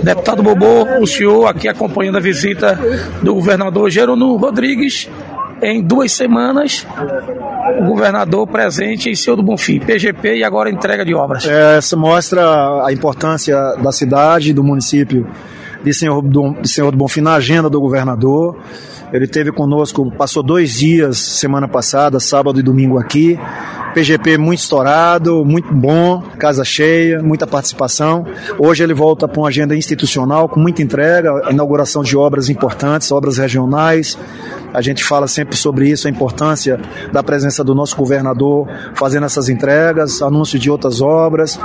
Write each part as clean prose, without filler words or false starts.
Deputado Bobô, o senhor aqui acompanhando a visita do governador Jerônimo Rodrigues. Em 2 semanas, o governador presente em Senhor do Bonfim, PGP e agora entrega de obras. Isso mostra a importância da cidade, do município de Senhor do Bonfim na agenda do governador. Ele esteve conosco, passou 2 dias semana passada, sábado e domingo aqui. PGP muito estourado, muito bom, casa cheia, muita participação. Hoje ele volta para uma agenda institucional com muita entrega, inauguração de obras importantes, obras regionais. A gente fala sempre sobre isso, a importância da presença do nosso governador fazendo essas entregas, anúncio de outras obras.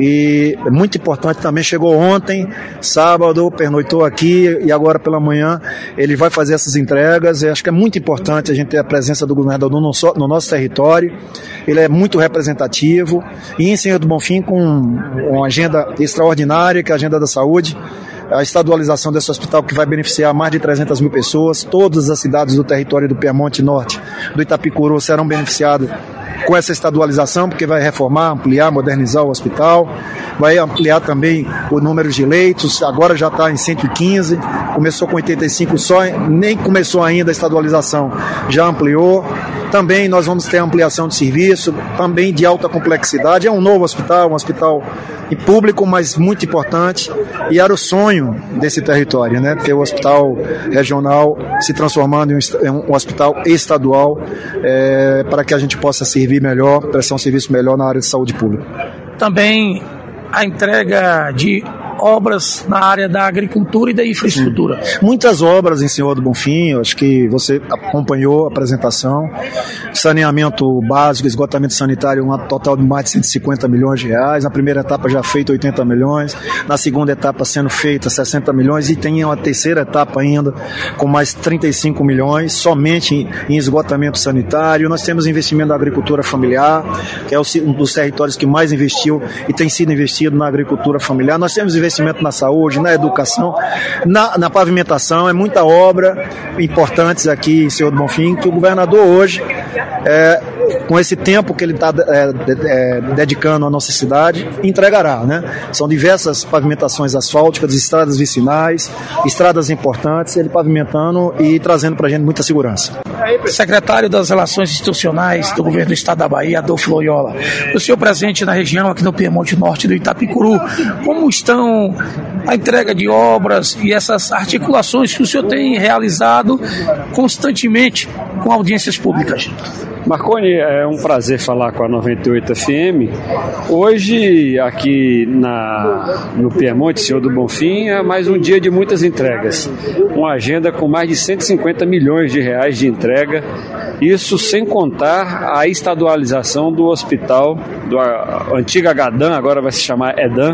E muito importante também, chegou ontem, sábado, pernoitou aqui e agora pela manhã ele vai fazer essas entregas. Eu acho que é muito importante a gente ter a presença do governador no nosso território. Ele é muito representativo e em Senhor do Bonfim com uma agenda extraordinária, que é a agenda da saúde, a estadualização desse hospital que vai beneficiar mais de 300 mil pessoas. Todas as cidades do território do Piemonte Norte, do Itapicuru, serão beneficiadas com essa estadualização, porque vai reformar, ampliar, modernizar o hospital, vai ampliar também o número de leitos, agora já está em 115, começou com 85 só, nem começou ainda a estadualização, já ampliou. Também nós vamos ter ampliação de serviço, também de alta complexidade. É um novo hospital, um hospital público, mas muito importante, e era o sonho desse território, né? Ter o hospital regional se transformando em um hospital estadual, para que a gente possa servir melhor, prestar um serviço melhor na área de saúde pública. Também a entrega de obras na área da agricultura e da infraestrutura. Muitas obras em Senhor do Bonfim, acho que você acompanhou a apresentação. Saneamento básico, esgotamento sanitário, um total de mais de 150 milhões de reais. Na primeira etapa já feito 80 milhões, na segunda etapa sendo feita 60 milhões e tem uma terceira etapa ainda com mais 35 milhões, somente em esgotamento sanitário. Nós temos investimento da agricultura familiar, que é um dos territórios que mais investiu e tem sido investido na agricultura familiar. Nós temos investimento na saúde, na educação, na pavimentação. É muita obra importantes aqui em Senhor do Bonfim, que o governador hoje, com esse tempo que ele está dedicando à nossa cidade, entregará, né? São diversas pavimentações asfálticas, estradas vicinais, estradas importantes, ele pavimentando e trazendo para a gente muita segurança. Secretário das Relações Institucionais do Governo do Estado da Bahia, Adolfo Loyola, o senhor presente na região aqui no Piemonte Norte do Itapicuru, como estão a entrega de obras e essas articulações que o senhor tem realizado constantemente com audiências públicas? Marconi, é um prazer falar com a 98 FM. Hoje, aqui no Piemonte, Senhor do Bonfim, é mais um dia de muitas entregas. Uma agenda com mais de 150 milhões de reais de entrega. Isso sem contar a estadualização do hospital, do antigo HDAN, agora vai se chamar EDAN,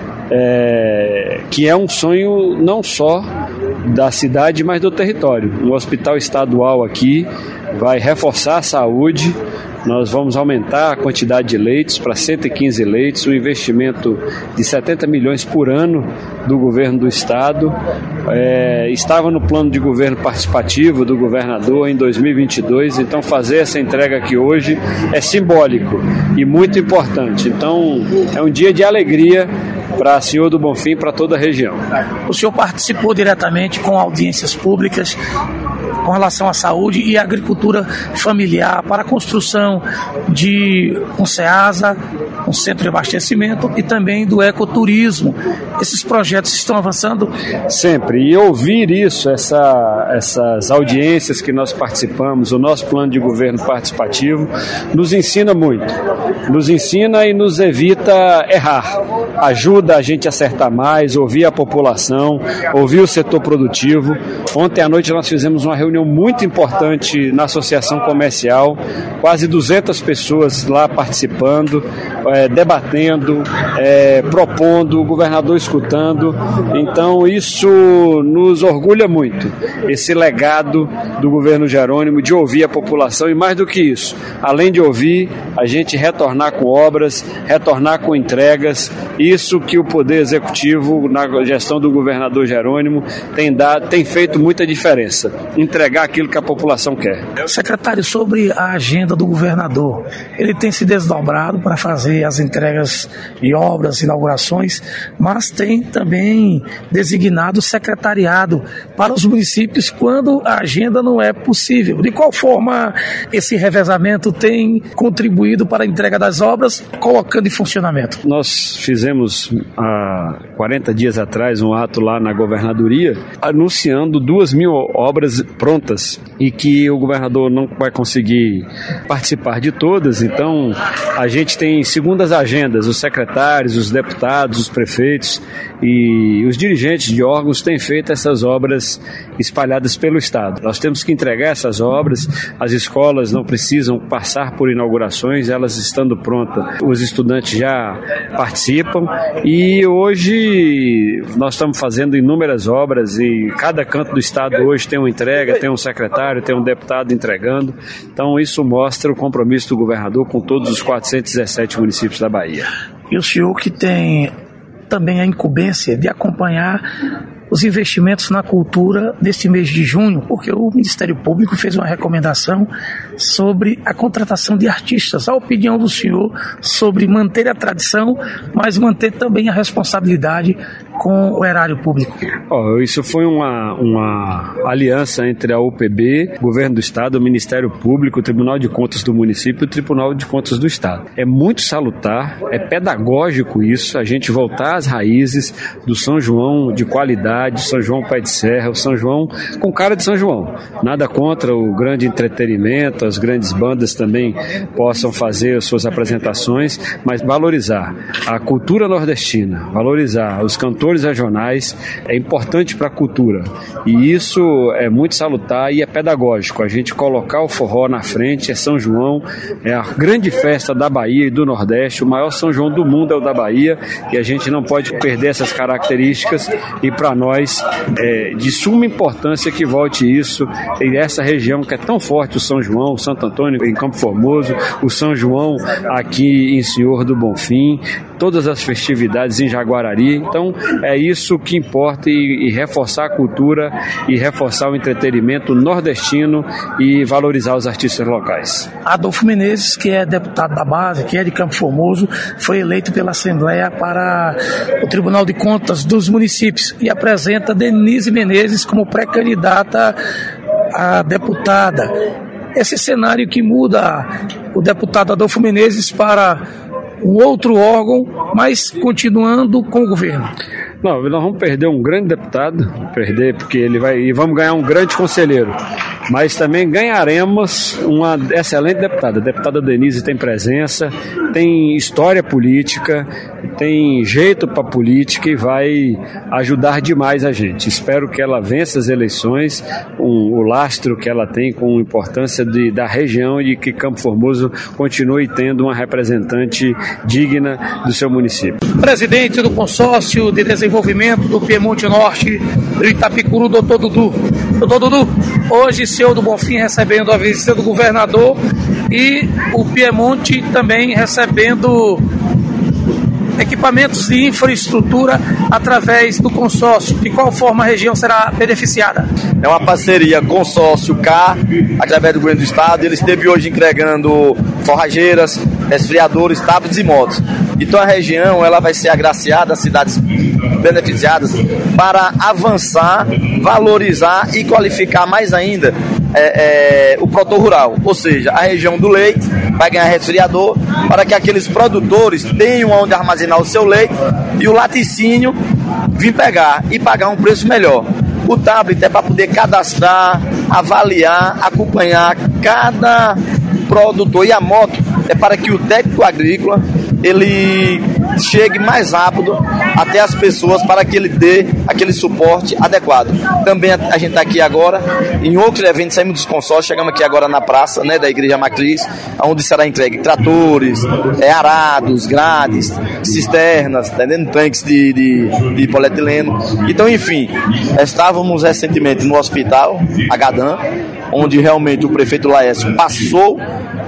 que é um sonho não só da cidade, mas do território. Um hospital estadual aqui vai reforçar a saúde. Nós vamos aumentar a quantidade de leitos para 115 leitos, um investimento de 70 milhões por ano do governo do estado. Estava no plano de governo participativo do governador em 2022, então fazer essa entrega aqui hoje é simbólico e muito importante. Então é um dia de alegria para Senhor do Bonfim, para toda a região. O senhor participou diretamente com audiências públicas com relação à saúde e agricultura familiar para a construção de um CEASA, um centro de abastecimento e também do ecoturismo. Esses projetos estão avançando? Sempre. E ouvir isso, essas audiências que nós participamos, o nosso plano de governo participativo, nos ensina muito. Nos ensina e nos evita errar. Ajuda a gente a acertar mais, ouvir a população, ouvir o setor produtivo. Ontem à noite nós fizemos uma reunião muito importante na Associação Comercial, quase 200 pessoas lá participando, debatendo, propondo, o governador escutando. Então isso nos orgulha muito, esse legado do governo Jerônimo de ouvir a população e, mais do que isso, além de ouvir, a gente retornar com obras, retornar com entregas Isso que o Poder Executivo, na gestão do governador Jerônimo, tem feito muita diferença. Entregar aquilo que a população quer. Secretário, sobre a agenda do governador, ele tem se desdobrado para fazer as entregas de obras, inaugurações, mas tem também designado secretariado para os municípios quando a agenda não é possível. De qual forma esse revezamento tem contribuído para a entrega das obras, colocando em funcionamento? Nós fizemos há 40 dias atrás um ato lá na governadoria anunciando 2.000 obras prontas e que o governador não vai conseguir participar de todas, então a gente tem segundas agendas, os secretários, os deputados, os prefeitos e os dirigentes de órgãos têm feito essas obras espalhadas pelo Estado. Nós temos que entregar essas obras, as escolas não precisam passar por inaugurações, elas estando prontas, os estudantes já participam e hoje nós estamos fazendo inúmeras obras e cada canto do Estado hoje tem uma entrega, tem um secretário, tem um deputado entregando, então isso mostra o compromisso do governador com todos os 417 municípios da Bahia. E o senhor que tem também a incumbência de acompanhar os investimentos na cultura neste mês de junho, porque o Ministério Público fez uma recomendação sobre a contratação de artistas. A opinião do senhor sobre manter a tradição, mas manter também a responsabilidade com o erário público. Isso foi uma aliança entre a UPB, o Governo do Estado, o Ministério Público, o Tribunal de Contas do município e o Tribunal de Contas do Estado. É muito salutar, é pedagógico isso, a gente voltar às raízes do São João de qualidade, São João Pé de Serra, o São João com cara de São João. Nada contra o grande entretenimento, as grandes bandas também possam fazer as suas apresentações, mas valorizar a cultura nordestina, valorizar os cantores regionais é importante para a cultura e isso é muito salutar e é pedagógico. A gente colocar o forró na frente, é São João, é a grande festa da Bahia e do Nordeste, o maior São João do mundo é o da Bahia e a gente não pode perder essas características e para nós é de suma importância que volte isso em essa região que é tão forte, o São João, o Santo Antônio em Campo Formoso, o São João aqui em Senhor do Bonfim, todas as festividades em Jaguarari. Então é isso que importa e reforçar a cultura e reforçar o entretenimento nordestino e valorizar os artistas locais. Adolfo Menezes, que é deputado da base, que é de Campo Formoso, foi eleito pela Assembleia para o Tribunal de Contas dos municípios e apresenta Denise Menezes como pré-candidata a deputada. Esse cenário que muda o deputado Adolfo Menezes para um outro órgão, mas continuando com o governo. Não, nós vamos perder um grande deputado, porque e vamos ganhar um grande conselheiro, mas também ganharemos uma excelente deputada. A deputada Denise tem presença, tem história política, tem jeito para política e vai ajudar demais a gente. Espero que ela vença as eleições, o lastro que ela tem com a importância da região e que Campo Formoso continue tendo uma representante digna do seu município. Presidente do Consórcio de Desenvolvimento do Piemonte Norte do Itapicuru, doutor Dudu. Doutor Dudu, hoje Senhor do Bonfim recebendo a visita do governador e o Piemonte também recebendo equipamentos de infraestrutura através do consórcio. De qual forma a região será beneficiada? É uma parceria consórcio K, através do governo do estado. Ele esteve hoje entregando forrageiras, resfriadores, tablets e motos. Então a região ela vai ser agraciada, as cidades beneficiadas, para avançar, valorizar e qualificar mais ainda o produtor rural. Ou seja, a região do leite vai ganhar resfriador para que aqueles produtores tenham onde armazenar o seu leite e o laticínio vir pegar e pagar um preço melhor. O tablet é para poder cadastrar, avaliar, acompanhar cada produtor, e a moto é para que o técnico agrícola ele chegue mais rápido até as pessoas para que ele dê aquele suporte adequado. Também a gente está aqui agora em outro evento, saímos dos consórcios, chegamos aqui agora na praça, né, da Igreja Matriz, onde será entregue tratores, arados, grades, cisternas, tanques de polietileno. Então, enfim, estávamos recentemente no hospital Agadan, onde realmente o prefeito Laércio passou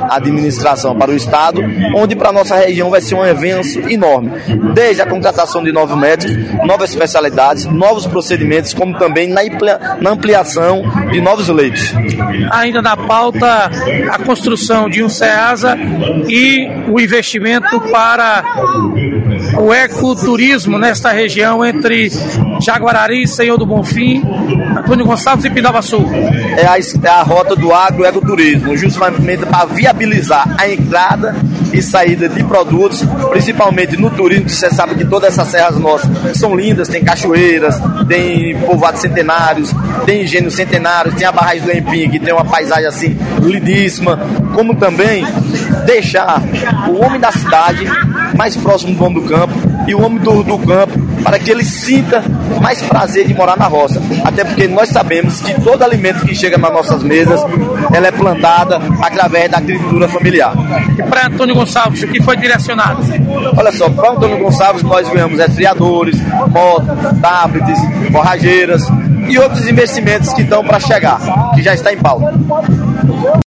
administração para o Estado, onde para a nossa região vai ser um avanço enorme, desde a contratação de novos médicos, novas especialidades, novos procedimentos, como também na ampliação de novos leitos. Ainda na pauta, a construção de um SEASA e o investimento para o ecoturismo nesta região entre Jaguarari, Senhor do Bonfim, Antônio Gonçalves e Pindabaçu. É a rota do agroecoturismo, justamente para viabilizar a entrada e saída de produtos, principalmente no turismo, que você sabe que todas essas serras nossas são lindas, tem cachoeiras, tem povoados centenários, tem engenhos centenários, tem a barragem do Empim, que tem uma paisagem assim lindíssima, como também deixar o homem da cidade mais próximo do homem do campo e o homem do campo para que ele sinta mais prazer de morar na roça, até porque nós sabemos que todo alimento que chega nas nossas mesas, ela é plantada através da agricultura familiar. E para Antônio Gonçalves, o que foi direcionado? Olha só, para Antônio Gonçalves nós ganhamos resfriadores, motos, tablets, forrageiras e outros investimentos que estão para chegar, que já está em pauta.